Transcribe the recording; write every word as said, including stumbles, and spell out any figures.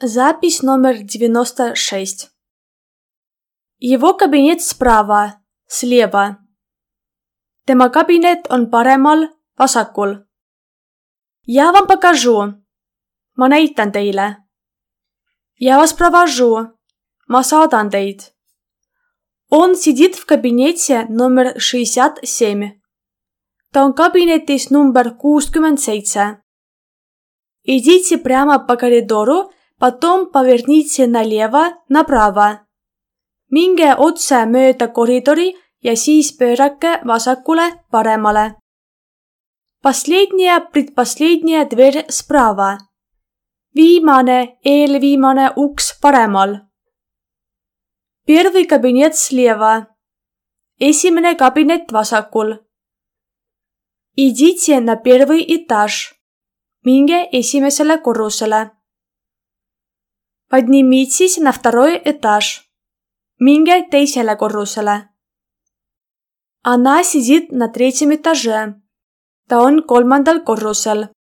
Запись номер девяносто шесть. Его кабинет справа, слева. Tema kabinet on paremal, vasakul. Я вам покажу. Ma näitan teile. Я вас провожу. Ma saadan teid. Он сидит в кабинете номер шестьдесят семь. Ta on kabinetis number kuuskümmend seitse. Идите прямо по коридору, потом поверните налево, направо. Minge otse mööda koridori ja siis pöörake vasakule, paremale. Последняя, предпоследняя дверь справа. Viimane, eelviimane uks paremal. Первый кабинет слева. Esimene kabinet vasakul. Идите на первый этаж. Minge esimesele korrusele. Поднимитесь на второй этаж. Minge teisele korrusele. Она сидит на третьем этаже. Ta on kolmandal korrusel.